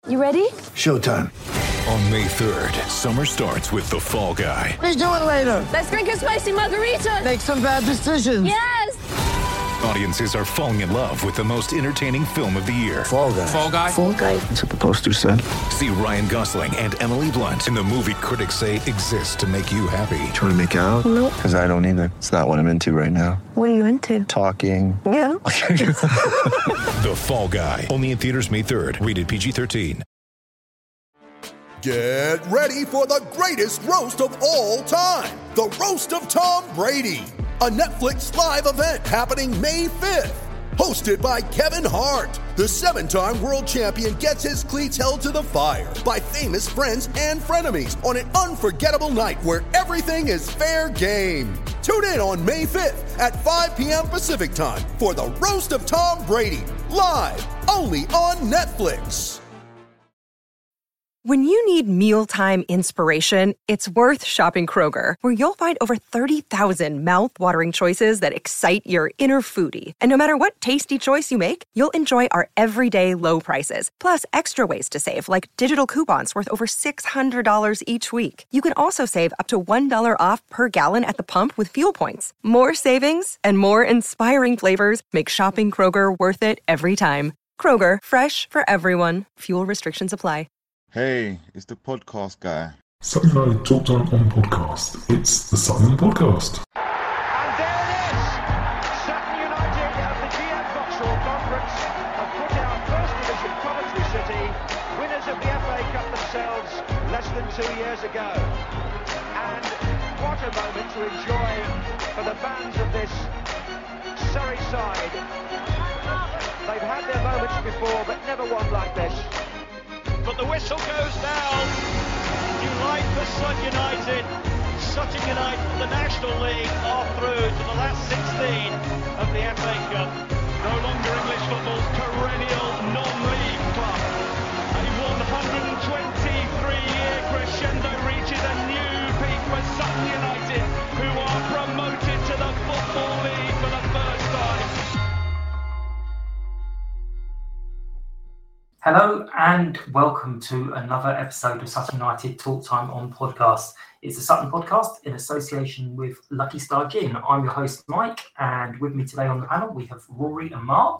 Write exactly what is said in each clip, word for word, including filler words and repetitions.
You ready? Showtime. On May third, summer starts with The Fall Guy. Let's do it later. Let's drink a spicy margarita. Make some bad decisions. Yes! Audiences are falling in love with the most entertaining film of the year. Fall Guy. Fall Guy? Fall Guy. That's what the poster said. See Ryan Gosling and Emily Blunt in the movie critics say exists to make you happy. Trying to make it out? Nope. Because I don't either. It's not what I'm into right now. What are you into? Talking. Yeah. The Fall Guy. Only in theaters May third. Rated P G thirteen. Get ready for the greatest roast of all time. The Roast of Tom Brady. A Netflix live event happening May fifth. Hosted by Kevin Hart. The seven-time world champion gets his cleats held to the fire by famous friends and frenemies on an unforgettable night where everything is fair game. Tune in on May fifth at five p.m. Pacific time for the Roast of Tom Brady. Live only on Netflix. When you need mealtime inspiration, it's worth shopping Kroger, where you'll find over thirty thousand mouth-watering choices that excite your inner foodie. And no matter what tasty choice you make, you'll enjoy our everyday low prices, plus extra ways to save, like digital coupons worth over six hundred dollars each week. You can also save up to one dollar off per gallon at the pump with fuel points. More savings and more inspiring flavors make shopping Kroger worth it every time. Kroger, fresh for everyone. Fuel restrictions apply. Hey, it's the podcast guy. Something I talked on on podcast. It's the Sutton Podcast. And there it is! Sutton United of the G M Vauxhall Conference have put out First Division Coventry City, winners of the F A Cup themselves less than two years ago. And what a moment to enjoy for the fans of this Surrey side. They've had their moments before, but never one like this. But the whistle goes down. Delight for Sutton United. Sutton United from the National League are through to the last sixteen of the F A Cup. No longer English football's perennial non-league club. A one hundred twenty-three year crescendo reaches a new peak for Sutton United, who are promoted to the Football League for the first time. Hello and welcome to another episode of Sutton United Talk Time on Podcast. It's the Sutton Podcast in association with Lucky Star Gin. I'm your host Mike, and with me today on the panel we have Rory and Mark.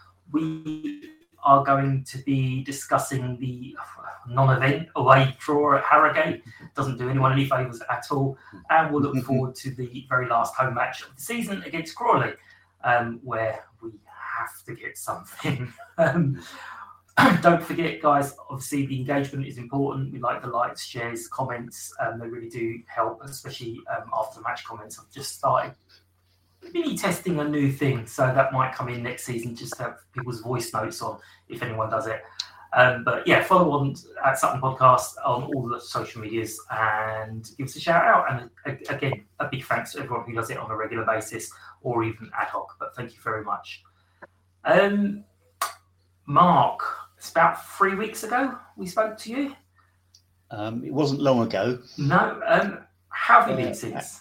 We are going to be discussing the non-event away draw at Harrogate. Doesn't do anyone any favours at all, and we'll look forward to the very last home match of the season against Crawley, um, where we have to get something. um, Don't forget, guys, obviously the engagement is important. We like the likes, shares, comments. Um, they really do help, especially um, after the match comments. I've just started really testing a new thing, so that might come in next season, just to have people's voice notes on if anyone does it. Um, but yeah, follow on at Sutton Podcast on all the social medias and give us a shout out. And uh, again, a big thanks to everyone who does it on a regular basis or even ad hoc. But thank you very much. Um, Mark, it's about three weeks ago we spoke to you. Um, it wasn't long ago. No. Um, how have you been uh, since?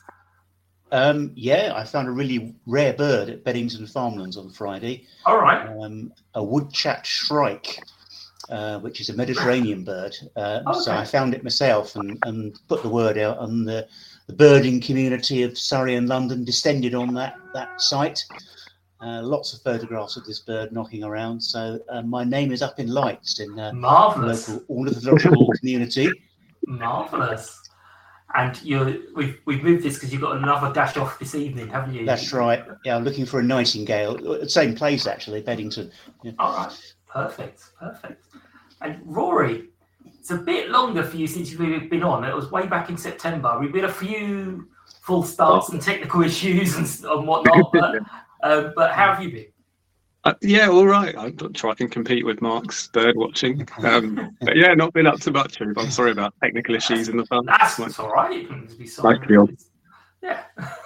Um, yeah, I found a really rare bird at Beddington Farmlands on Friday. All right. Um, a woodchat shrike, uh, which is a Mediterranean bird. Uh, okay. So I found it myself and, and put the word out, and the, the birding community of Surrey and London descended on that, that site. Uh, lots of photographs of this bird knocking around. So uh, my name is up in lights in uh, Marvellous. the local ornithological community. Marvellous. And you're, we've we've moved this because you've got another dash off this evening, haven't you? That's right. Yeah, I'm looking for a nightingale. Same place, actually, Beddington. Yeah. All right. Perfect. Perfect. And Rory, it's a bit longer for you since you've been on. It was way back in September. We've had a few full starts and technical issues and, and whatnot. But, uh, but how have you been? Uh, yeah, all right. I'm not sure I can compete with Mark's bird watching. Um, but yeah, not been up to much. I'm sorry about technical issues in the fun. That's, that's all right. You can be sorry. Like yeah.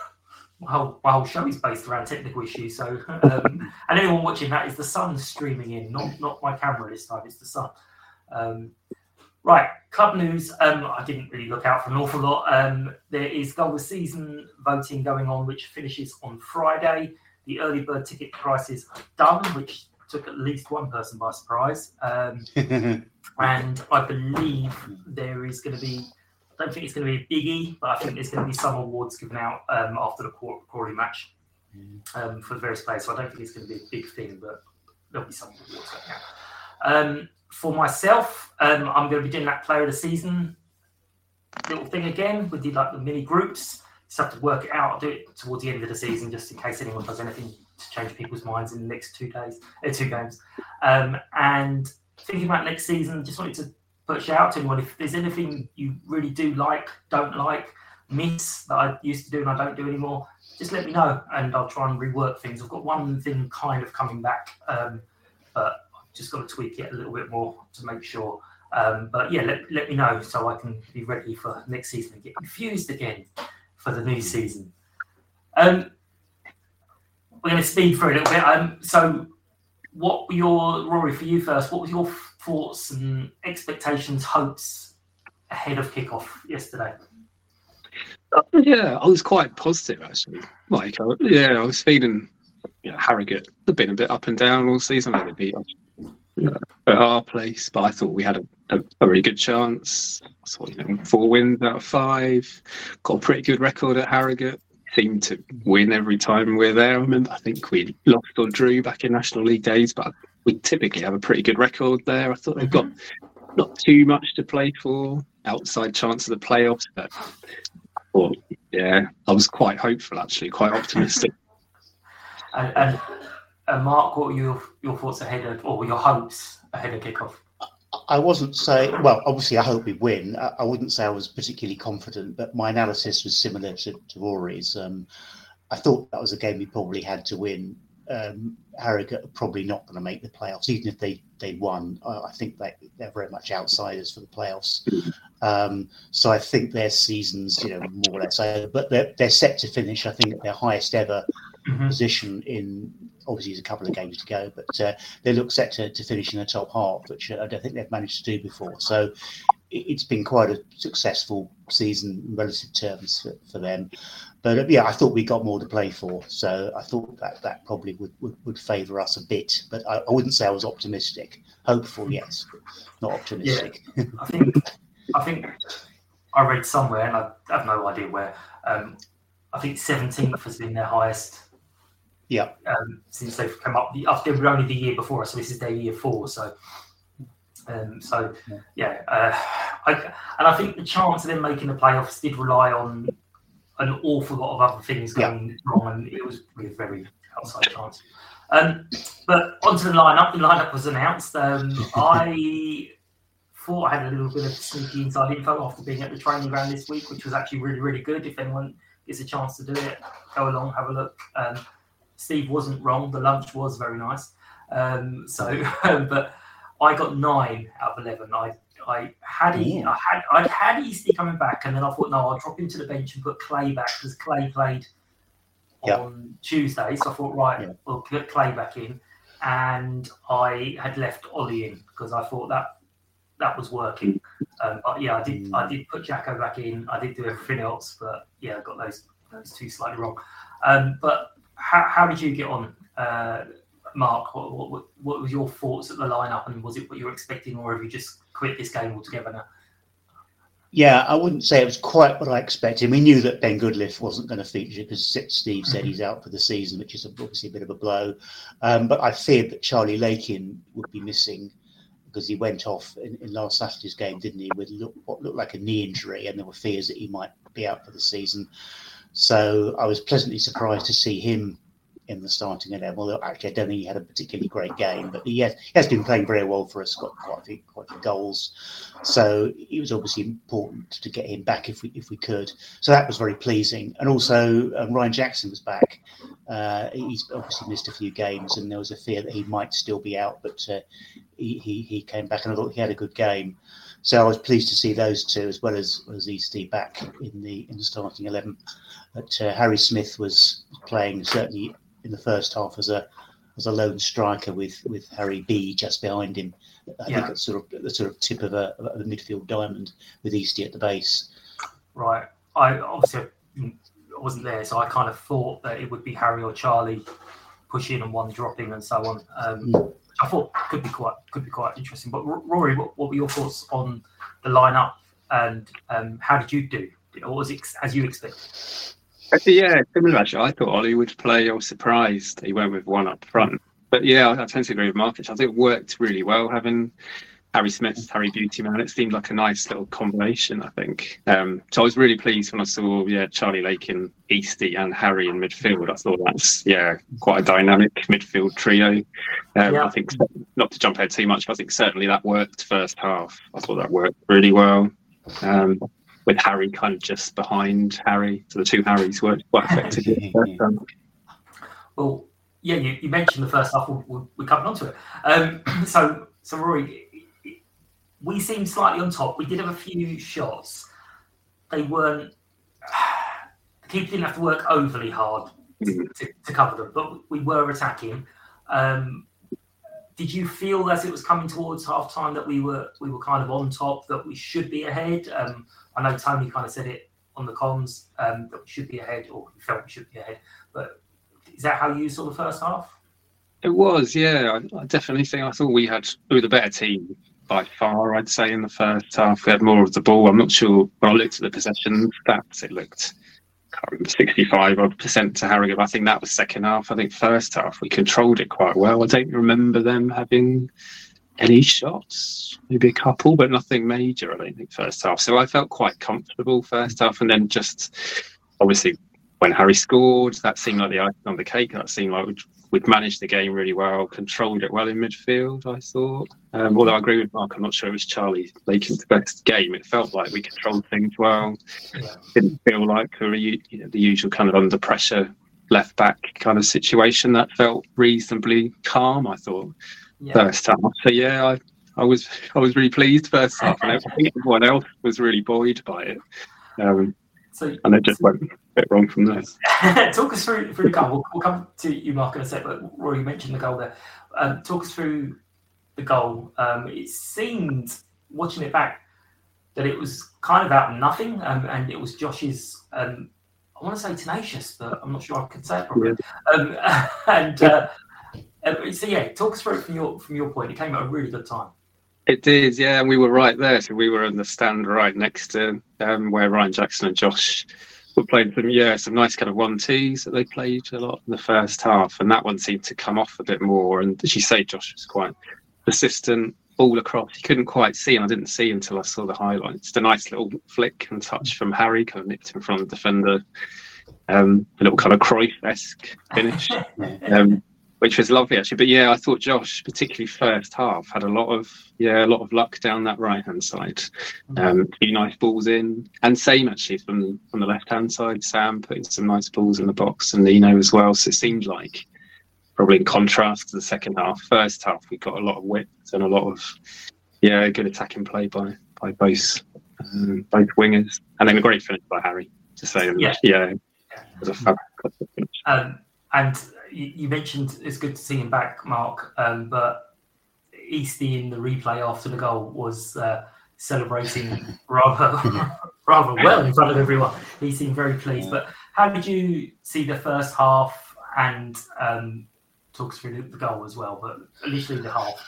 My whole, my whole show is based around technical issues. So, um, and anyone watching that is the sun streaming in, not not my camera this time. It's the sun. Um, right, club news. Um, I didn't really look out for an awful lot. Um, there is goal of season voting going on, which finishes on Friday. The early bird ticket prices are done, which took at least one person by surprise. Um, and I believe there is going to be, I don't think it's going to be a biggie, but I think there's going to be some awards given out um, after the Crawley match um, for the various players. So I don't think it's going to be a big thing, but there'll be some awards going out. Um, for myself, um, I'm going to be doing that player of the season little thing again. We did like the mini groups. Just have to work it out. I'll do it towards the end of the season, just in case anyone does anything to change people's minds in the next two days, uh, two games. Um, and thinking about next season, just wanted to put a shout out to anyone. If there's anything you really do like, don't like, miss that I used to do and I don't do anymore, just let me know and I'll try and rework things. I've got one thing kind of coming back, um, but I've just got to tweak it a little bit more to make sure. Um, but yeah, let, let me know so I can be ready for next season and get confused again for the new season. Um, we're going to speed through a little bit. Um, so what were your, Rory, for you first, what were your thoughts and expectations, hopes ahead of kickoff yesterday? Yeah, I was quite positive actually. Like, I, yeah, I was feeling, you know, Harrogate have been a bit up and down all season. They beat us at our place, but I thought we had a, a, a very good chance. So, you know, four wins out of five, got a pretty good record at Harrogate. Seemed to win every time we're there. I remember, I think we lost or drew back in National League days, but we typically have a pretty good record there. I thought they've got not too much to play for, outside chance of the playoffs, but well, yeah, I was quite hopeful actually, quite optimistic. And, and, and Mark, what were your your thoughts ahead of, or your hopes ahead of kickoff? I wasn't saying, well, obviously I hope we win. I, I wouldn't say I was particularly confident, but my analysis was similar to, to Rory's. Um, I thought that was a game we probably had to win. Um, Harrogate are probably not going to make the playoffs, even if they, they won. I, I think they, they're very much outsiders for the playoffs. Um, so I think their season's, you know, more or less over. But they're, they're set to finish, I think, at their highest ever mm-hmm. position in, obviously there's a couple of games to go, but uh, they look set to, to finish in the top half, which I don't think they've managed to do before. So it, it's been quite a successful season in relative terms for, for them. But uh, yeah, I thought we got more to play for. So I thought that that probably would, would, would favour us a bit. But I, I wouldn't say I was optimistic. Hopeful, yes, but not optimistic. Yeah, I think I think I read somewhere, and I have no idea where, um, I think seventeenth has been their highest. Yeah. Um, since they've come up, the, after they were only the year before, so this is their year four. So, um, so yeah, yeah uh, I, and I think the chance of them making the playoffs did rely on an awful lot of other things going yeah. wrong, and it was really a very outside chance. Um, but onto the lineup. The lineup was announced. Um, I thought I had a little bit of sneaky inside info after being at the training ground this week, which was actually really, really good. If anyone gets a chance to do it, go along, have a look. Um, Steve wasn't wrong. The lunch was very nice. Um, so, but I got nine out of eleven. I I had he, I had I had Eastie coming back, and then I thought, no, I'll drop him to the bench and put Clay back because Clay played yep. on Tuesday. So I thought, right, yep. we'll put Clay back in, and I had left Ollie in because I thought that that was working. Um, but yeah, I did I did put Jacko back in. I did do everything else, but yeah, I got those those two slightly wrong. Um, but How, how did you get on, uh, Mark? What, what, what was your thoughts at the lineup, and was it what you were expecting, or have you just quit this game altogether now? Yeah, I wouldn't say it was quite what I expected. We knew that Ben Goodliff wasn't going to feature because Steve said he's out for the season, which is obviously a bit of a blow. Um, but I feared that Charlie Lakin would be missing because he went off in, in last Saturday's game, didn't he, with look, what looked like a knee injury, and there were fears that he might be out for the season. So I was pleasantly surprised to see him in the starting eleven. Although actually, I don't think he had a particularly great game, but he has, he has been playing very well for us. Got quite a few, quite a few goals, so it was obviously important to get him back if we if we could. So that was very pleasing. And also, um, Ryan Jackson was back. Uh, he's obviously missed a few games, and there was a fear that he might still be out, but uh, he, he he came back, and I thought he had a good game. So I was pleased to see those two, as well as as Eastie, back in the in the starting eleven. But uh, Harry Smith was playing certainly in the first half as a as a lone striker with, with Harry B just behind him. I yeah. think it's sort of the sort of tip of a, of a midfield diamond with Eastie at the base. Right. I obviously I wasn't there, so I kind of thought that it would be Harry or Charlie pushing and one dropping and so on. Um, mm. I thought could be quite could be quite interesting. But Rory, what, what were your thoughts on the lineup, and um, how did you do? Or was it as you expected? Yeah, similar actually. I thought Ollie would play. I was surprised he went with one up front. But yeah, I, I tend to agree with Marcus. I think it worked really well having Harry Smith, Harry Beautyman. It seemed like a nice little combination, I think. Um, so I was really pleased when I saw yeah Charlie Lakin, Eastie and Harry in midfield. I thought that's yeah quite a dynamic midfield trio. Um, yeah. I think, not to jump ahead too much, but I think certainly that worked first half. I thought that worked really well. Um, with Harry kind of just behind Harry. So the two Harrys worked quite effectively. Well, yeah, you, you mentioned the first half. We're, we're coming on to it. Um, so, so Rory, we seemed slightly on top. We did have a few shots. They weren't... The keeper didn't have to work overly hard to, to, to cover them, but we were attacking. Um, did you feel as it was coming towards half-time that we were we were kind of on top, that we should be ahead? Um, I know Tony kind of said it on the comms, um, that we should be ahead, or we felt we should be ahead. But is that how you saw the first half? It was, yeah. I, I definitely think I thought we had we were the better team by far, I'd say, in the first half. We had more of the ball. I'm not sure, when I looked at the possession stats, it looked sixty-five odd percent to Harrogate. I think that was second half. I think first half we controlled it quite well. I don't remember them having any shots, maybe a couple, but nothing major, I don't think, first half. So I felt quite comfortable first half, and then just obviously when Harry scored, that seemed like the icing on the cake. That seemed like we'd, we'd managed the game really well, controlled it well in midfield, I thought. Um, although I agree with Mark, I'm not sure it was Charlie Lakin's best game. It felt like we controlled things well. Yeah. Didn't feel like a, you know, the usual kind of under pressure left back kind of situation. That felt reasonably calm, I thought, yeah. first half. So yeah, I, I was I was really pleased first half, and I think everyone else was really buoyed by it. Um, so, and it just went a bit wrong from there. Talk us through, through the goal. We'll, we'll come to you, Mark, in a sec, but Rory, you mentioned the goal there. Um, talk us through the goal. Um, it seemed, watching it back, that it was kind of out of nothing, um, and it was Josh's, um, I want to say tenacious, but I'm not sure I can say it properly. Yeah. Um, and uh, so, yeah, talk us through it from your, from your point. It came at a really good time. It did, yeah, and we were right there. So we were in the stand right next to um, where Ryan Jackson and Josh were playing some, yeah, some nice kind of one-twos that they played a lot in the first half, and that one seemed to come off a bit more. And as you say, Josh was quite persistent, all across. He couldn't quite see, and I didn't see until I saw the highlights. The nice little flick and touch from Harry, kind of nipped in front of the defender. Um, a little kind of Cruyff-esque finish. um, Which was lovely, actually. But yeah, I thought Josh, particularly first half, had a lot of yeah, a lot of luck down that right hand side. Um, a few nice balls in, and same actually from from the left hand side. Sam putting some nice balls in the box, and Nino as well. So it seemed like, probably in contrast to the second half, first half we got a lot of width and a lot of yeah, good attacking play by by both um, both wingers, and then a great finish by Harry. To say yeah, yeah, it was a fabulous finish. Um, and. You mentioned it's good to see him back, Mark, um, but Eastie in the replay after the goal was uh, celebrating rather rather well in front of everyone. He seemed very pleased. But how did you see the first half, and um, talk us through the goal as well, but initially the half?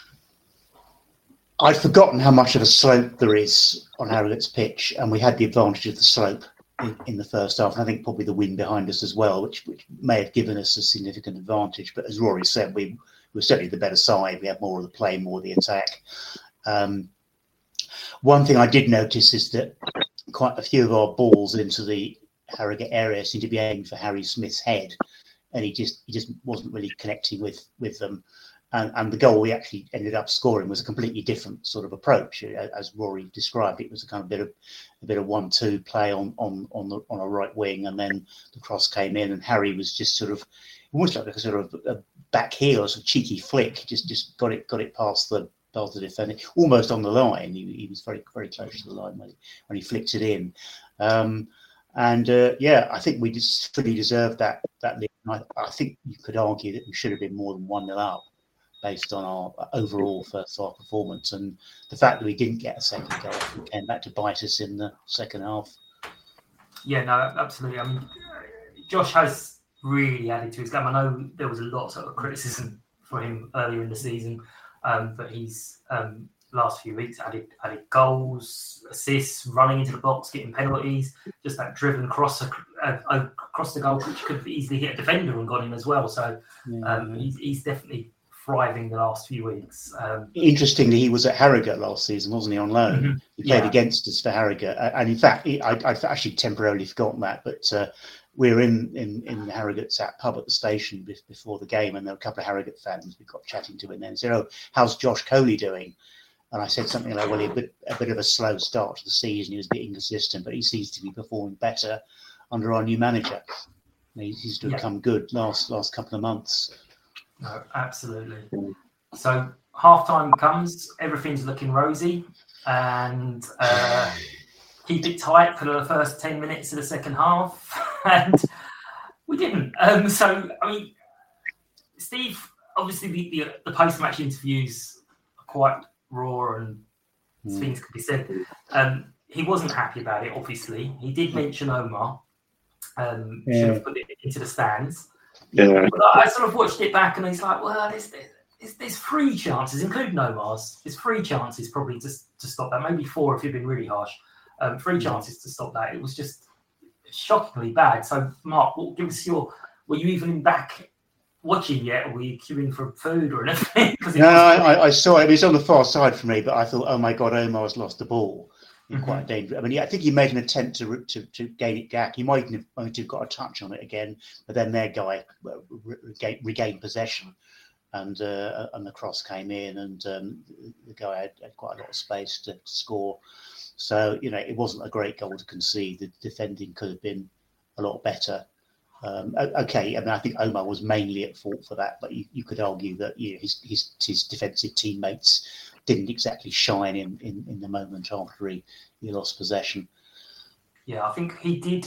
I'd forgotten how much of a slope there is on Harrogate's pitch, and we had the advantage of the slope in, in the first half. And I think probably the wind behind us as well, which, which may have given us a significant advantage. But as Rory said, we were certainly the better side. We had more of the play, more of the attack. Um, one thing I did notice is that quite a few of our balls into the Harrogate area seemed to be aiming for Harry Smith's head, and he just he just wasn't really connecting with with them. And, and the goal we actually ended up scoring was a completely different sort of approach, as Rory described. It was a kind of bit of a bit of one-two play on on on the on a right wing, and then the cross came in, and Harry was just sort of almost like a sort of a back heel, a sort of cheeky flick, just just got it got it past the past the defender, almost on the line. He, he was very very close to the line when he, when he flicked it in. Um, and uh, yeah, I think we just fully deserved that that lead. I, I think you could argue that we should have been more than one nil up, based on our overall first half performance, and the fact that we didn't get a second goal came back to bite us in the second half. Yeah, no, absolutely. I mean, Josh has really added to his game. I know there was a lot of criticism for him earlier in the season, um, but he's um, last few weeks added added goals, assists, running into the box, getting penalties, just that driven cross uh, across the goal, which could easily hit a defender and got in as well. So um, he's, he's definitely thriving the last few weeks. Um, Interestingly, he was at Harrogate last season, wasn't he, on loan? Mm-hmm. He played yeah. against us for Harrogate. And in fact, he, I, I'd actually temporarily forgotten that, but uh, we were in, in, in Harrogate's pub at the station before the game, and there were a couple of Harrogate fans we got chatting to him then and said, "Oh, how's Josh Coley doing?" And I said something like, well, he had a bit, a bit of a slow start to the season. He was a bit inconsistent, but he seems to be performing better under our new manager. He seems to have yeah. come good last last couple of months. No, absolutely. So half-time comes, everything's looking rosy, and uh, keep it tight for the first ten minutes of the second half. And we didn't. Um, so, I mean, Steve, obviously the, the, the post-match interviews are quite raw and mm. things could be said. Um, he wasn't happy about it, obviously. He did mention Omar. Um, yeah. Should have put it into the stands. Yeah. But I sort of watched it back and he's like, well, there's, there's, there's three chances, including Omar's. There's three chances probably to, to stop that. Maybe four if you've been really harsh. Um, three chances to stop that. It was just shockingly bad. So, Mark, what, give us your... Were you even back watching yet, or were you queuing for food or anything? No, I, I saw it. It was on the far side for me, but I thought, oh my God, Omar's lost the ball. Mm-hmm. Quite dangerous. I mean, I think he made an attempt to to, to gain it back. He might have, might have got a touch on it again, but then their guy regained, regained possession, and uh, and the cross came in, and um, the guy had, had quite a lot of space to, to score. So, you know, it wasn't a great goal to concede. The defending could have been a lot better. Um, okay, I mean, I think Omar was mainly at fault for that, but you, you could argue that you know, his, his his defensive teammates didn't exactly shine in, in, in the moment after he, he lost possession. Yeah, I think he did.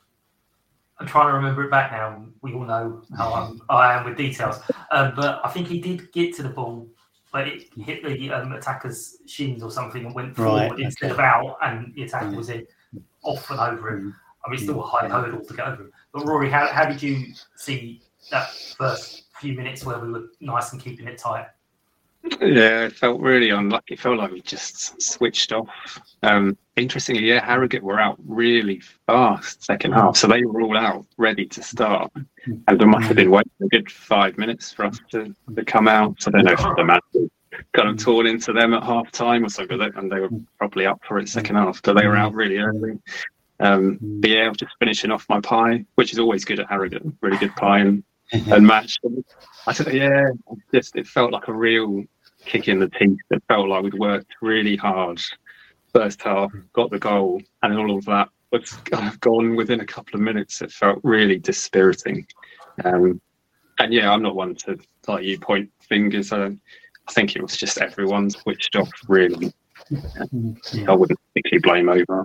I'm trying to remember it back now. We all know how I'm, I am with details. Um, but I think he did get to the ball, but it hit the um, attacker's shins or something and went forward right, okay. instead of out, and the attacker mm. was in, off and over him. I mean, still a high hurdle to get over him. But Rory, how, how did you see that first few minutes where we were nice and keeping it tight? Yeah, it felt really unlucky. It felt like we just switched off. Um, interestingly, yeah, Harrogate were out really fast second half, so they were all out ready to start. And there must have been waiting a good five minutes for us to, to come out. So I don't know if the match kind of torn into them at half time or something, and they were probably up for it second half, so they were out really early. Um, but yeah, I was just finishing off my pie, which is always good at Harrogate, really good pie and, and match. I said, yeah, just it felt like a real kick in the teeth. It felt like we'd worked really hard first half, got the goal, and all of that was kind of gone within a couple of minutes. It felt really dispiriting. Um, and yeah, I'm not one to like you point fingers. I, don't, I think it was just everyone switched off, really. Yeah. I wouldn't particularly blame Omar.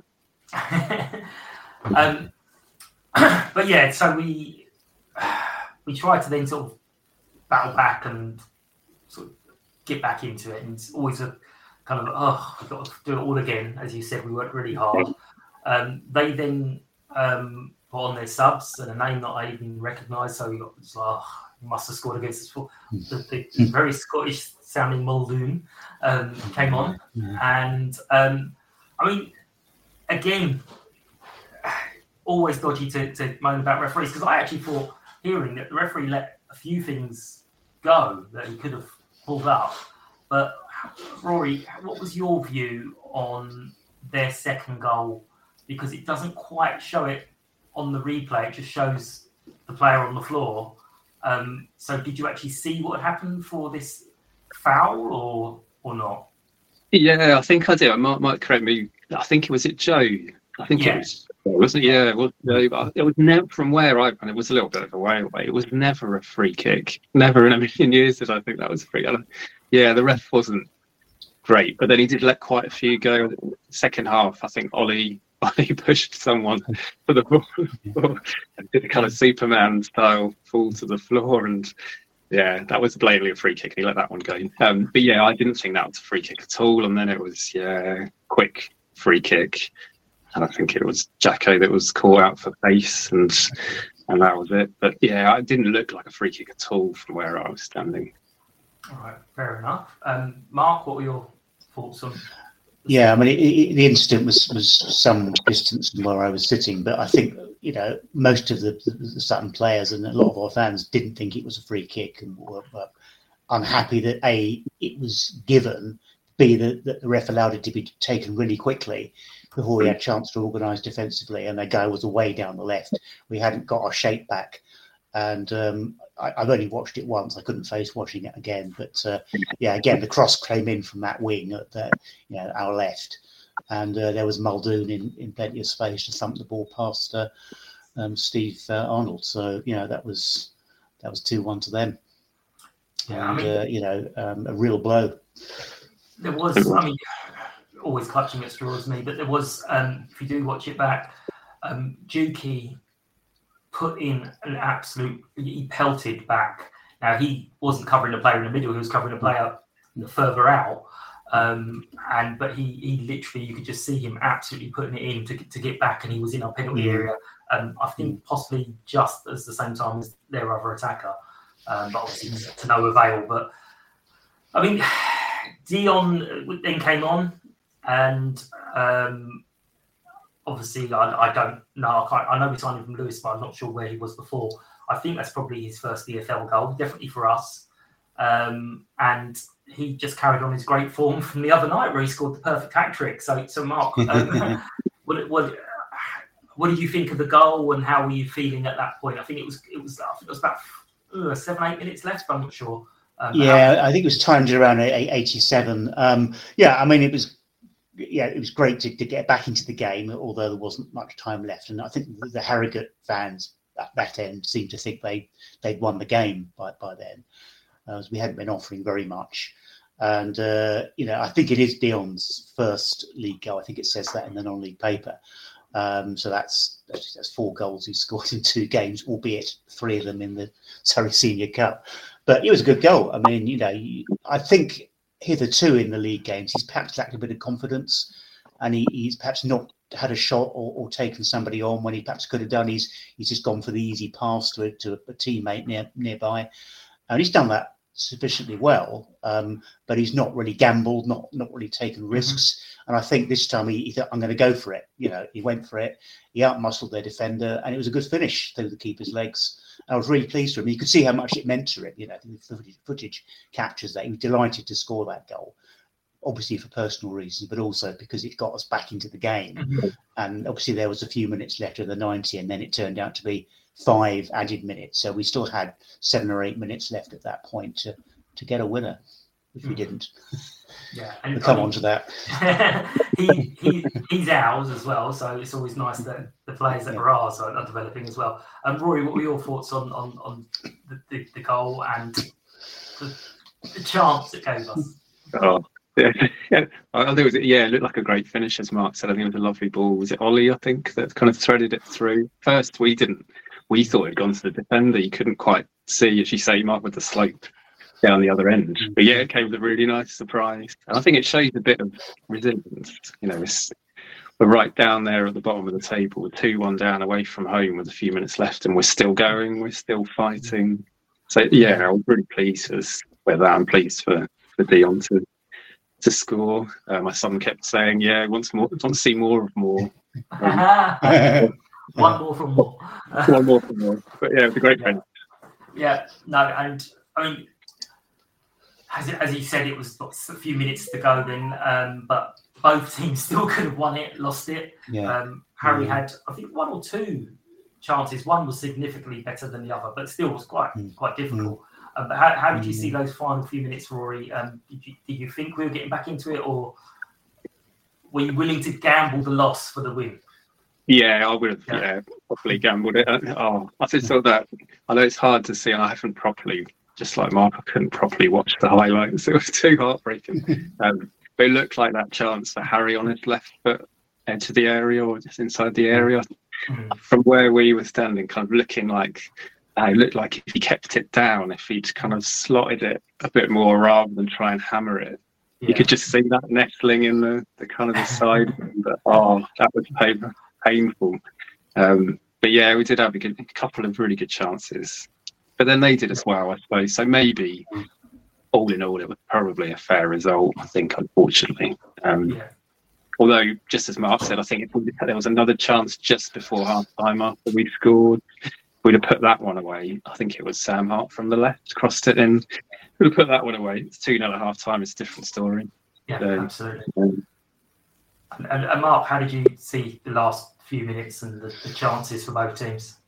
um, but yeah, so we we tried to then sort of battle back and sort of get back into it, and it's always a kind of oh, we've got to do it all again. As you said, we worked really hard. Um, they then um, put on their subs and a name that I even recognised, so we got just like, oh, he must have scored against us. For the, the very Scottish sounding Muldoon um, came on, and um, I mean. Again, always dodgy to, to moan about referees, because I actually thought, hearing that the referee let a few things go that he could have pulled up. But Rory, what was your view on their second goal? Because it doesn't quite show it on the replay, it just shows the player on the floor. Um, so did you actually see what happened for this foul or or not? Yeah, I think I did. I might, might correct me. I think it was it Joe. I think yeah. it was, wasn't it? Yeah, it was Joe. But it was never from where I, and it was a little bit of a way away. It was never a free kick. Never in a million years did I think that was free. Yeah, the ref wasn't great, but then he did let quite a few go. Second half, I think Ollie, Ollie pushed someone to the ball and did a kind of Superman style fall to the floor, and yeah, that was blatantly a free kick, and he let that one go. Um, but yeah, I didn't think that was a free kick at all. And then it was, yeah, quick free kick. And I think it was Jacko that was caught out for pace. And and that was it. But yeah, it didn't look like a free kick at all from where I was standing. All right, fair enough. Um, Mark, what were your thoughts on? Yeah, I mean, it, it, the incident was, was some distance from where I was sitting, but I think, you know, most of the, the, the Sutton players and a lot of our fans didn't think it was a free kick and were, were unhappy that, A, it was given, B, that, that the ref allowed it to be taken really quickly before we had a chance to organise defensively, and that guy was away down the left. We hadn't got our shape back. And um, I, I've only watched it once. I couldn't face watching it again. But uh, yeah, again, the cross came in from that wing at the, you know, our left, and uh, there was Muldoon in, in plenty of space to thump the ball past uh, um, Steve uh, Arnold. So you know that was that was two one to them, Yeah, and I mean, uh, you know um, a real blow. There was, I mean, always clutching at straws, me, but there was. Um, if you do watch it back, um, Juki put in an absolute, he pelted back. Now, he wasn't covering the player in the middle, he was covering the player further out. Um, and But he he literally, you could just see him absolutely putting it in to, to get back, and he was in our penalty mm. area. Um, I think possibly just at the same time as their other attacker. Um, but obviously to no avail. But, I mean, Dion then came on, and um, obviously, I, I don't know. I, can't, I know we signed him from Lewis, but I'm not sure where he was before. I think that's probably his first E F L goal, definitely for us. Um, and he just carried on his great form from the other night, where he scored the perfect hat trick. So, so Mark, um, what, what, what did you think of the goal, and how were you feeling at that point? I think it was, it was, I think it was about uh, seven, eight minutes left. But I'm not sure. Um, yeah, I think it was timed around eighty-seven. Um, yeah, I mean, it was. Yeah, it was great to, to get back into the game, although there wasn't much time left. And I think the Harrogate fans at that end seemed to think they, they'd won the game by, by then, uh, as we hadn't been offering very much. And, uh, you know, I think it is Dion's first league goal. I think it says that in the non-league paper. Um, so that's, that's that's four goals he's scored in two games, albeit three of them in the Surrey Senior Cup. But it was a good goal. I mean, you know, I think hitherto in the league games, he's perhaps lacked a bit of confidence, and he, he's perhaps not had a shot or, or taken somebody on when he perhaps could have done. He's he's just gone for the easy pass to a, to a teammate near nearby, and he's done that sufficiently well. Um, but he's not really gambled, not not really taken risks. Mm-hmm. And I think this time he, he thought, I'm going to go for it. You know, he went for it. He outmuscled their defender, and it was a good finish through the keeper's legs. I was really pleased for him. You could see how much it meant to him. You know, the footage, footage captures that. He was delighted to score that goal, obviously for personal reasons, but also because it got us back into the game. Mm-hmm. And obviously there was a few minutes left of the ninety, and then it turned out to be five added minutes. So we still had seven or eight minutes left at that point to, to get a winner, which mm-hmm. we didn't. Yeah, and we'll come I mean, on to that. he, he he's ours as well, so it's always nice that the players that yeah. are ours are, are developing as well. Um, Rory, what were your thoughts on on, on the, the, the goal and the, the chance it gave us? Oh, yeah, yeah. I think it was yeah, it looked like a great finish, as Mark said. I think it was a lovely ball. Was it Ollie? I think that kind of threaded it through. First, we didn't. We thought it had gone to the defender. You couldn't quite see, as you say, Mark, with the slope down the other end. But yeah, it came with a really nice surprise. And I think it shows a bit of resilience. You know, it's, we're right down there at the bottom of the table with two one down away from home with a few minutes left, and we're still going, we're still fighting. So yeah, I was really pleased with that. I'm pleased for, for Dion to to score. Uh, my son kept saying, yeah, he wants more, wants to see more of more. Um, One more from more. One more from more. But yeah, it was a great friend. Yeah, no, and I mean, As, as he said, it was a few minutes to go then, um, but both teams still could have won it, lost it. Yeah. Um, Harry yeah. had, I think, one or two chances. One was significantly better than the other, but still was quite mm. quite difficult. Mm. Um, but how, how did you mm. see those final few minutes, Rory? Um, did, you, did you think we were getting back into it, or were you willing to gamble the loss for the win? Yeah, I would have yeah. yeah, probably gambled it. Oh, I just thought that, I know it's hard to see, and I haven't properly... Just like Mark, I couldn't properly watch the highlights. It was too heartbreaking. Um, but it looked like that chance for Harry on his left foot into the area or just inside the area. Mm-hmm. From where we were standing, kind of looking like, uh, it looked like if he kept it down, if he'd kind of slotted it a bit more rather than try and hammer it, yeah. you could just see that nestling in the, the kind of the side. But, oh, that was pain, painful. Um, but yeah, we did have a, good, a couple of really good chances. But then they did as well, I suppose. So maybe, all in all, it was probably a fair result, I think, unfortunately. Um, yeah. Although, just as Mark said, I think if we, there was another chance just before half-time after we scored, we'd have put that one away. I think it was Sam Hart from the left, crossed it in. We'd have put that one away. It's two nil at half-time. It's a different story. Yeah, so, absolutely. Um, and, and, and Mark, how did you see the last few minutes and the, the chances for both teams?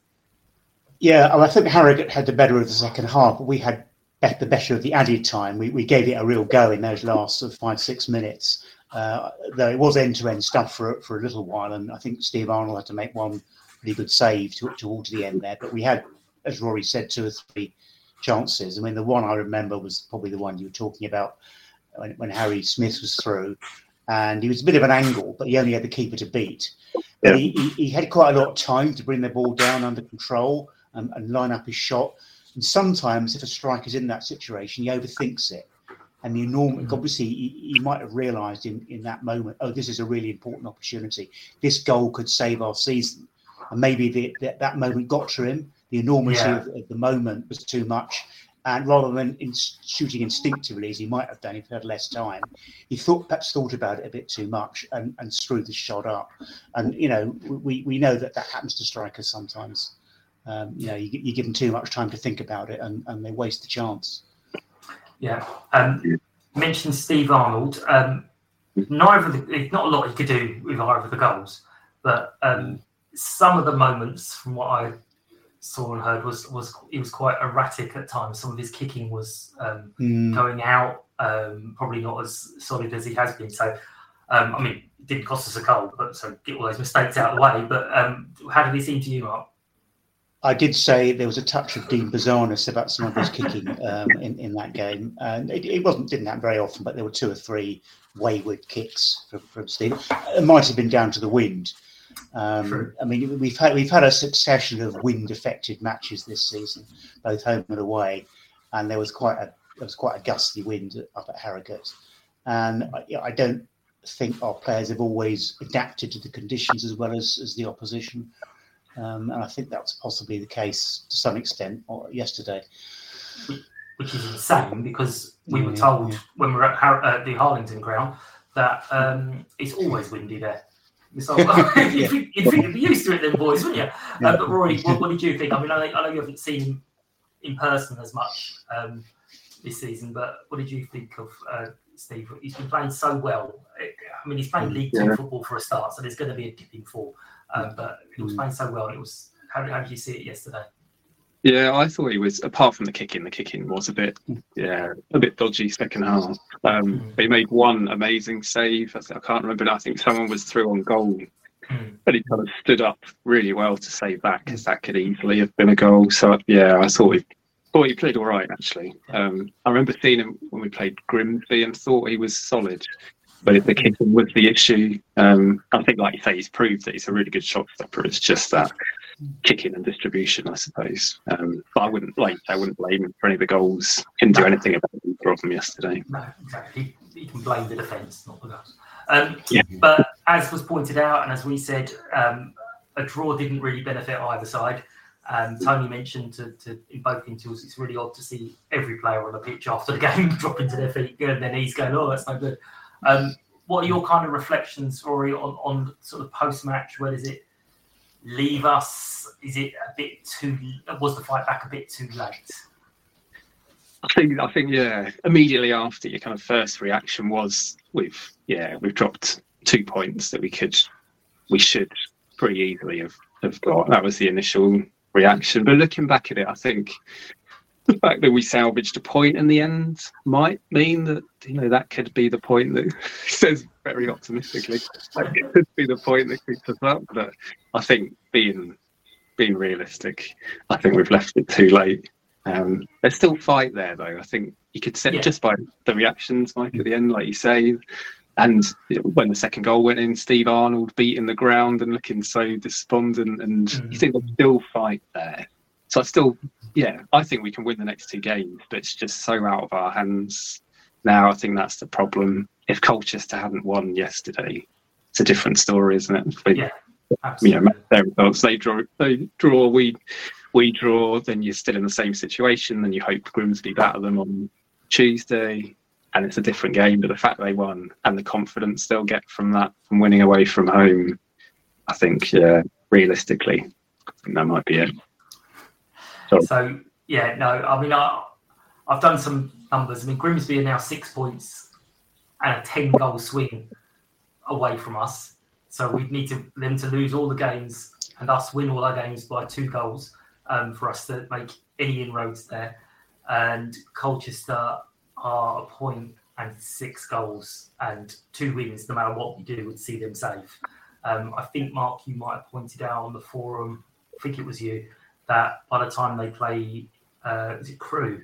Yeah, well, I think Harrogate had the better of the second half, but we had the better of the added time. We we gave it a real go in those last sort of five, six minutes. Uh, though it was end-to-end stuff for for a little while, and I think Steve Arnold had to make one pretty good save to, towards the end there. But we had, as Rory said, two or three chances. I mean, the one I remember was probably the one you were talking about when, when Harry Smith was through, and he was a bit of an angle, but he only had the keeper to beat. Yeah. He, he, he had quite a lot of time to bring the ball down under control and, and line up his shot. And sometimes, if a striker's in that situation, he overthinks it. And the enormous, mm-hmm. obviously, he, he might have realised in, in that moment, oh, this is a really important opportunity. This goal could save our season. And maybe the, the, that moment got to him. The enormity yeah. of, of the moment was too much. And rather than in shooting instinctively, as he might have done if he had less time, he thought perhaps thought about it a bit too much and, and screwed the shot up. And, you know, we, we know that that happens to strikers sometimes. Um, you know, you, you give them too much time to think about it and, and they waste the chance. Yeah. Um, you mentioned Steve Arnold. Um, neither of the, not a lot he could do with either of the goals, but um, some of the moments from what I saw and heard was was he was quite erratic at times. Some of his kicking was um, mm. going out, um, probably not as solid as he has been. So, um, I mean, it didn't cost us a goal, but so get all those mistakes out of the way. But um, how did he seem to you, Mark? I did say there was a touch of Dean bizarreness about some of his kicking um, in, in that game. And it, it wasn't didn't happen very often, but there were two or three wayward kicks from, from Steve. It might have been down to the wind. Um, I mean, we've had we've had a succession of wind-affected matches this season, both home and away, and there was quite a there was quite a gusty wind up at Harrogate, and I, I don't think our players have always adapted to the conditions as well as, as the opposition. Um, and I think that's possibly the case to some extent yesterday. Which is insane because we yeah, were told yeah. when we were at Har- uh, the Harlington ground that um, it's always windy there. So you'd, think, you'd think you'd be used to it then, boys, wouldn't you? Yeah. Uh, but Rory, what, what did you think? I mean, I, I know you haven't seen him in person as much um, this season, but what did you think of uh, Steve? He's been playing so well. I mean, he's playing League Two yeah. football for a start, so there's going to be a dipping fall. Um, but he was playing so well. It was. How, how did you see it yesterday? Yeah, I thought he was. Apart from the kicking, the kicking was a bit, yeah, a bit dodgy second half. Um, mm. But he made one amazing save. I can't remember. I think someone was through on goal, mm. but he kind of stood up really well to save that because that could easily have been a goal. So yeah, I thought he thought he played all right actually. Um, I remember seeing him when we played Grimsby and thought he was solid. But the kicking was the issue. Um, I think, like you say, he's proved that he's a really good shot stopper. It's just that kicking and distribution, I suppose. Um, but I wouldn't like I wouldn't blame him for any of the goals. Couldn't do anything about either of them yesterday. No, exactly. He, he can blame the defence, not the goals. Um, yeah. But as was pointed out, and as we said, um, a draw didn't really benefit either side. Um, Tony mentioned to, to in both interviews, it's really odd to see every player on the pitch after the game dropping to their feet and then he's going, "Oh, that's no good." Um, what are your kind of reflections, Rory, on, on sort of post-match? Where does it leave us? Is it a bit too? Was the fight back a bit too late? I think, I think, yeah. Immediately after, your kind of first reaction was, "We've, yeah, we've dropped two points that we could, we should pretty easily have, have got." That was the initial reaction. But looking back at it, I think the fact that we salvaged a point in the end might mean that, you know, that could be the point that says very optimistically that could be the point that keeps us up. But I think being being realistic, I think we've left it too late. Um, there's still fight there, though. I think you could say yeah. just by the reactions, Mike, at the end, like you say, and when the second goal went in, Steve Arnold beating the ground and looking so despondent, and mm-hmm. you think there's still fight there. So I still. Yeah, I think we can win the next two games, but it's just so out of our hands now. I think that's the problem. If Colchester hadn't won yesterday, it's a different story, isn't it? But yeah, Absolutely. you know, their results. They draw, they draw. We we draw. Then you're still in the same situation. Then you hope Grimsby batter them on Tuesday, and it's a different game. But the fact they won and the confidence they'll get from that, from winning away from home, I think, yeah, realistically, I think that might be it. So, so yeah, no, I mean, I, I've done some numbers. I mean, Grimsby are now six points and a ten-goal swing away from us. So we'd need to, them to lose all the games and us win all our games by two goals um, for us to make any inroads there. And Colchester are a point and six goals, and two wins, no matter what we do, would see them safe. Um, I think, Mark, you might have pointed out on the forum, I think it was you, that by the time they play, uh, is it Crewe?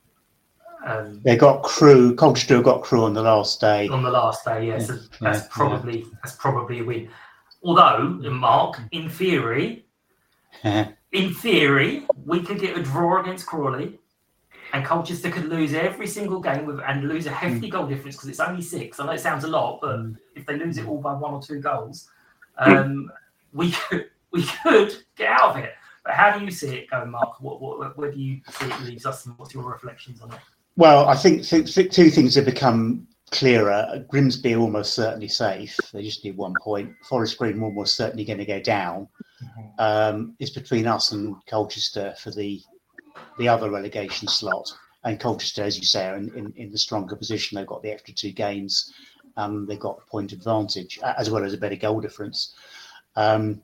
Um, they got Crewe. Colchester got Crewe on the last day. On the last day, yes. Yeah, so that's yeah, probably yeah. that's probably a win. Although, Mark, in theory, in theory, we could get a draw against Crawley, and Colchester could lose every single game with, and lose a hefty mm. goal difference because it's only six. I know it sounds a lot, but mm. if they lose it all by one or two goals, um, we could we could get out of it. But how do you see it going, Mark? What, what, where do you see it leaves us, and what's your reflections on it? Well, I think th- th- two things have become clearer. Grimsby are almost certainly safe. They just need one point. Forest Green are almost certainly going to go down. Mm-hmm. Um, it's between us and Colchester for the the other relegation slot. And Colchester, as you say, are in, in, in the stronger position. They've got the extra two games. Um, they've got a point advantage, as well as a better goal difference. Um,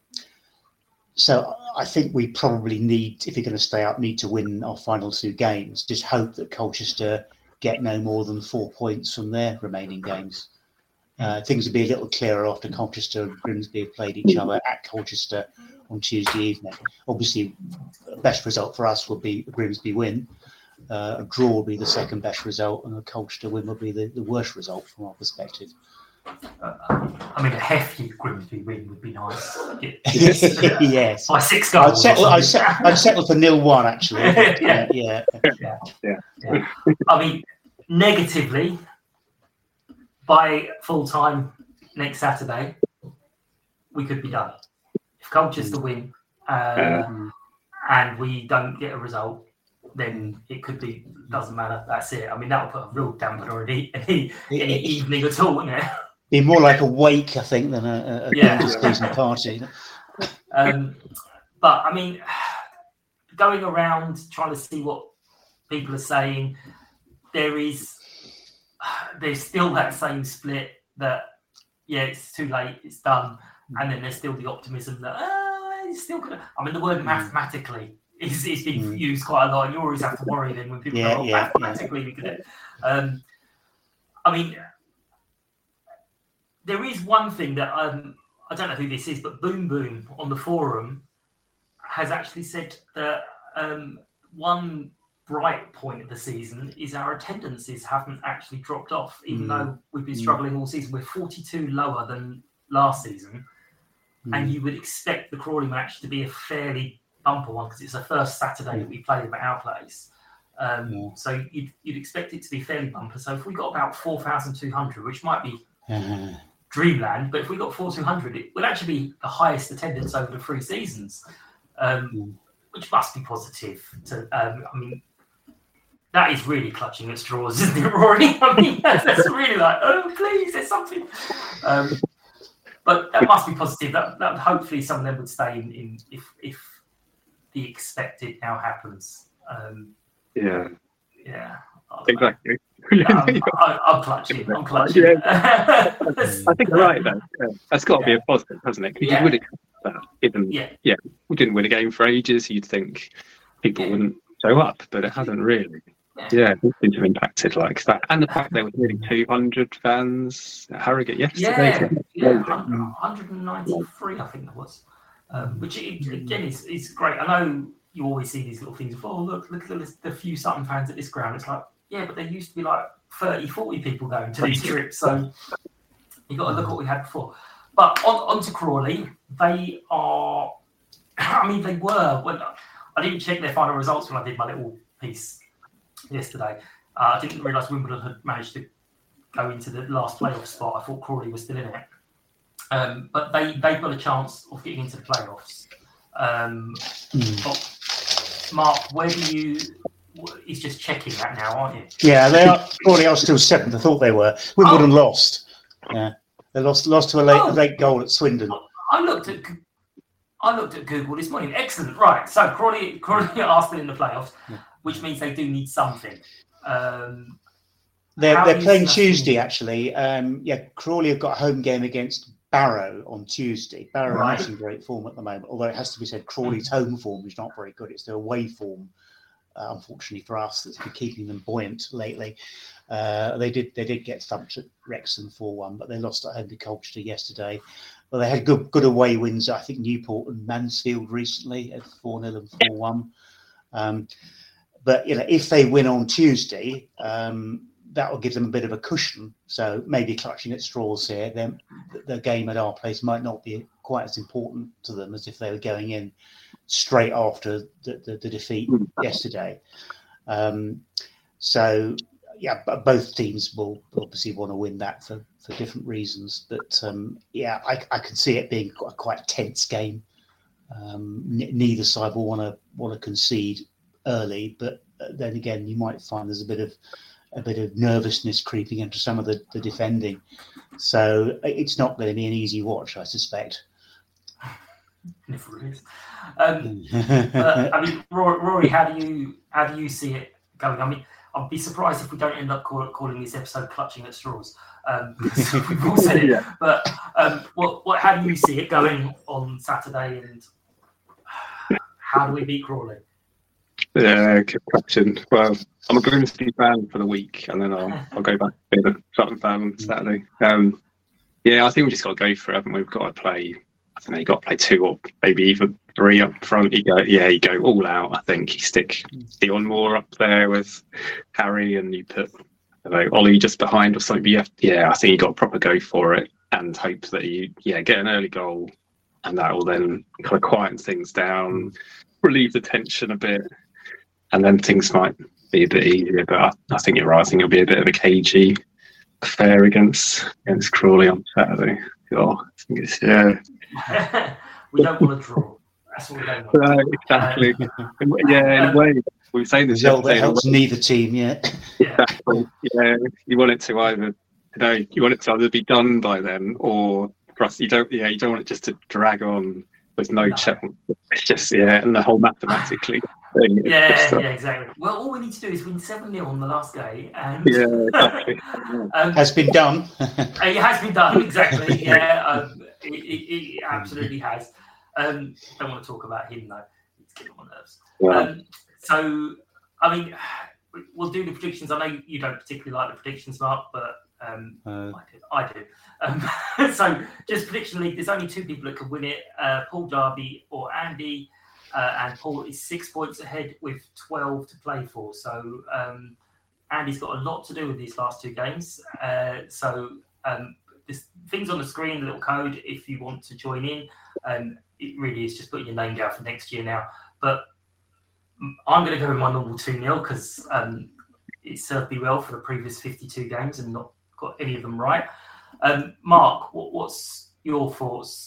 so I think we probably need, if you're going to stay up, need to win our final two games. Just hope that Colchester get no more than four points from their remaining games. Uh, things will be a little clearer after Colchester and Grimsby have played each other at Colchester on Tuesday evening. Obviously, the best result for us would be a Grimsby win. Uh, a draw will be the second best result, and a Colchester win would be the, the worst result from our perspective. Uh, I mean, a hefty Grimsby win would be nice. Yes. By six goals. I'd settle, I'd settle, I'd settle for nil one, actually. yeah. Uh, yeah. Yeah. Yeah. Yeah. I mean, negatively, by full time next Saturday, we could be done. If Colchester win uh, and we don't get a result, then it could be, doesn't matter, that's it. I mean, that will put a real damper on any, any, any evening at all, wouldn't it? Be more like a wake, I think, than a, a yeah. season party. Um, but, I mean, going around trying to see what people are saying, there is, there's still that same split that, yeah, it's too late, it's done. And then there's still the optimism that, oh, it's still going to, I mean, the word mathematically, It's, it's been mm. used quite a lot. You always have to worry then when people yeah, go, oh, yeah, mathematically yeah. we could do it. Um, I mean, there is one thing that, um, I don't know who this is, but Boom Boom on the forum has actually said that um, one bright point of the season is our attendances haven't actually dropped off, even mm. though we've been struggling mm. all season. We're forty-two lower than last season. Mm. And you would expect the Crawley match to be a fairly bumper one because it's the first Saturday that we play them at our place. Um, yeah. So you'd, you'd expect it to be fairly bumper. So if we got about four thousand two hundred, which might be uh-huh. dreamland, but if we got four thousand two hundred, it will actually be the highest attendance over the three seasons, um, mm. which must be positive. To, um, I mean, that is really clutching at straws, isn't it, Rory? I mean, that's, that's really like, oh, please, there's something. Um, but that must be positive. That, that hopefully some of them would stay in, in if if the expected now happens. Um, yeah. Yeah. Exactly. I'm, I'm, I'm clutching. I'm clutching. Yeah. I think you're right, though. Yeah. That's got to yeah. be a positive, hasn't it? Because yeah. you would expect that. Even, yeah. yeah, we didn't win a game for ages. You'd think people yeah. wouldn't show up, but it hasn't really. Yeah, yeah it seems to have impacted like that. And the fact there was nearly two hundred fans at Harrogate yesterday. Yeah, yeah. one hundred ninety-three, I think that was. Um, which again is, is great. I know you always see these little things of, oh, look, look at the, the few Sutton fans at this ground. It's like, yeah, but there used to be like thirty, forty people going to these trips. So you've got to look at what we had before. But on, on to Crawley, they are, I mean, they were, when I didn't check their final results when I did my little piece yesterday. Uh, I didn't realise Wimbledon had managed to go into the last playoff spot. I thought Crawley was still in it. Um, but they, they've got a chance of getting into the playoffs. Um, mm. but Mark, where do you... He's just checking that now, aren't you? Yeah, they are. Crawley are still seventh. I thought they were. Wimbledon oh. lost. Yeah, they lost lost to a late, oh. late goal at Swindon. I looked at I looked at Google this morning. Excellent. Right. So Crawley Crawley are still in the playoffs, yeah. which means they do need something. Um, they're they're playing Tuesday actually. Um, yeah, Crawley have got a home game against Barrow on Tuesday. Barrow right. are not in great form at the moment. Although it has to be said, Crawley's home form is not very good. It's their away form. Uh, unfortunately for us, that's been keeping them buoyant lately. Uh, they did they did get thumped at Wrexham four one, but they lost at home to Colchester yesterday. Well, they had good good away wins. I think Newport and Mansfield recently at four nil and four one. Um, but you know, if they win on Tuesday, um, that will give them a bit of a cushion. So maybe clutching at straws here. Then the game at our place might not be quite as important to them as if they were going in straight after the, the, the defeat yesterday. Um, so, yeah, both teams will obviously want to win that for, for different reasons. But, um, yeah, I, I can see it being a quite tense game. Um, n- neither side will want to want to concede early, but then again, you might find there's a bit of a bit of nervousness creeping into some of the, the defending. So it's not going to be an easy watch, I suspect. Never is. Um, but, I mean, Rory, how do you how do you see it going? I mean, I'd be surprised if we don't end up call, calling this episode "Clutching at Straws." Um, we've all said it. Yeah. But um, what what how do you see it going on Saturday, and how do we beat Crawley? Yeah, good question. Well, I'm a Grimsby fan for the week, and then I'll I'll go back to being a Sutton fan on Saturday. Um, yeah, I think we just got to go for it, haven't we? We've got to play. I think you got to play two or maybe even three up front. You go, yeah, you go all out. I think you stick Dion Moore up there with Harry, and you put I don't know, Ollie just behind or something. But you have, yeah, I think you got to proper go for it and hope that you, yeah, get an early goal, and that will then kind of quieten things down, relieve the tension a bit, and then things might be a bit easier. But I, I think you're right. I think it'll be a bit of a cagey affair against against Crawley on Saturday. Oh, I think it's yeah. We don't want to draw. That's what we don't want. No, exactly. Um, yeah, in a way, we were saying this. Result that helps neither team, yeah. Exactly. Yeah, you want it to either, you know, you want it to either be done by then, or for us, you don't. Yeah, you don't want it just to drag on with no, no. check. It's just yeah, and the whole mathematically. Thing. Yeah, just, uh, yeah, exactly. Well, all we need to do is win seven nil on the last day, and yeah, exactly. um, has been done. It has been done, exactly. Yeah, um, it, it, it absolutely has. Um, don't want to talk about him though; it's getting on my nerves. Yeah. Um, so, I mean, we'll do the predictions. I know you don't particularly like the predictions, Mark, but um, uh, I do. I do. Um, so, just prediction league. There's only two people that could win it: uh, Paul Darby or Andy. Uh, and Paul is six points ahead with twelve to play for. So um, Andy's got a lot to do with these last two games. Uh, so um, there's things on the screen, a little code if you want to join in. Um, it really is just putting your name down for next year now. But I'm going to go with my normal two nil because um, it served me well for the previous fifty-two games and not got any of them right. Um, Mark, what, what's your thoughts?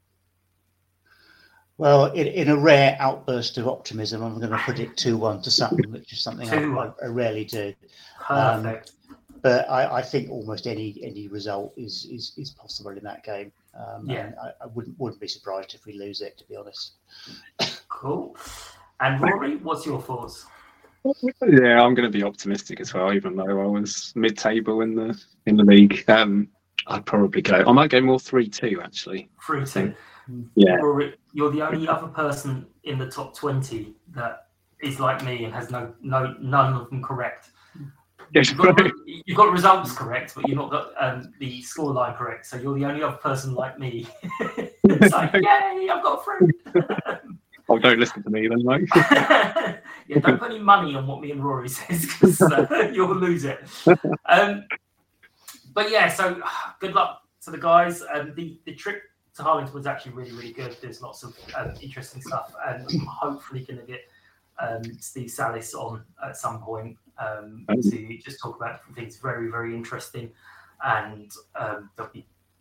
Well, in, in a rare outburst of optimism, I'm going to predict two one to Sutton, which is something I, I rarely do. Perfect. Um, but I, I think almost any any result is is, is possible in that game. Um, yeah. And I, I wouldn't wouldn't be surprised if we lose it, to be honest. Cool. And Rory, what's your thoughts? Yeah, I'm going to be optimistic as well, even though I was mid-table in the in the league. Um, I'd probably go. I might go more three two actually. three two. Yeah, you're the only other person in the top twenty that is like me and has no, no, none of them correct. You've got, you've got results correct, but you've not got um, the scoreline correct. So you're the only other person like me. It's like, yay, I've got a friend. Oh, don't listen to me then, mate. Yeah, don't put any money on what me and Rory says because uh, you'll lose it. Um, but yeah, so good luck to the guys. Um, the the trip to Harlington was actually really, really good. There's lots of um, interesting stuff, and I'm hopefully going to get um, Steve Salis on at some point um, to just talk about different things. Very, very interesting, and um, there'll be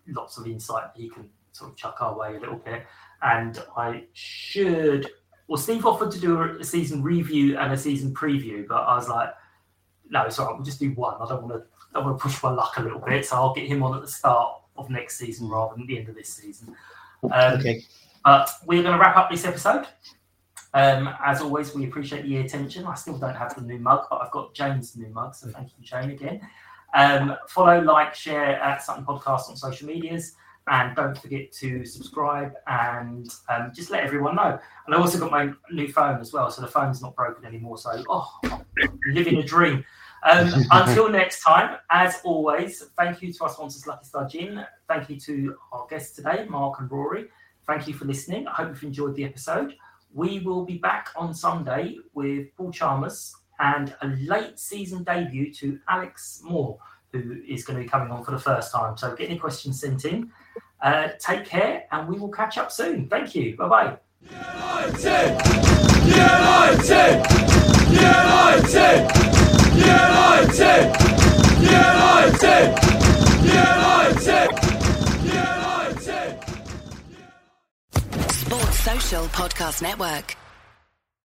lots of insight that he can sort of chuck our way a little bit. And I should, well, Steve offered to do a season review and a season preview, but I was like, no, it's all right, we'll just do one. I don't want to, I want to push my luck a little bit, so I'll get him on at the start of next season rather than the end of this season. Um, okay. But we're going to wrap up this episode. Um, as always, we appreciate your attention. I still don't have the new mug, but I've got Jane's new mug, so thank you, Jane, again. Um, follow, like, share at Sutton Podcast on social medias, and don't forget to subscribe and um, just let everyone know. And I also got my new phone as well, so the phone's not broken anymore. So, oh, I'm living a dream. Um, until next time, as always, thank you to our sponsors, Lucky Star Gin. Thank you to our guests today, Mark and Rory. Thank you for listening. I hope you've enjoyed the episode. We will be back on Sunday with Paul Chalmers and a late season debut to Alex Moore, who is going to be coming on for the first time. So get any questions sent in. Uh, take care, and we will catch up soon. Thank you. Bye-bye. United! United! United! United! United! United! Sports Social Podcast Network.